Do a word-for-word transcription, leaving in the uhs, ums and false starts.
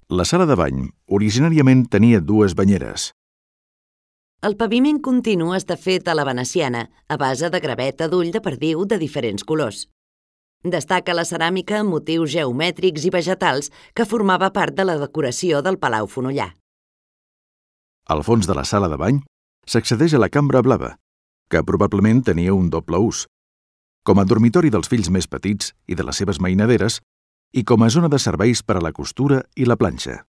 La sala de bany originàriament tenia dues banyeres. El paviment continu està fet a la veneciana, a base de graveta d'ull de perdiu de diferents colors. Destaca la ceràmica amb motius geomètrics i vegetals que formava part de la decoració del Palau Fonollà. Al fons de la sala de bany s'accedeix a la cambra blava, que probablement tenia un doble ús, com a dormitori dels fills més petits i de les seves mainaderes i com a zona de serveis per a la costura i la planxa.